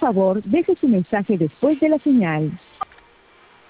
favor, deje su mensaje después de la señal.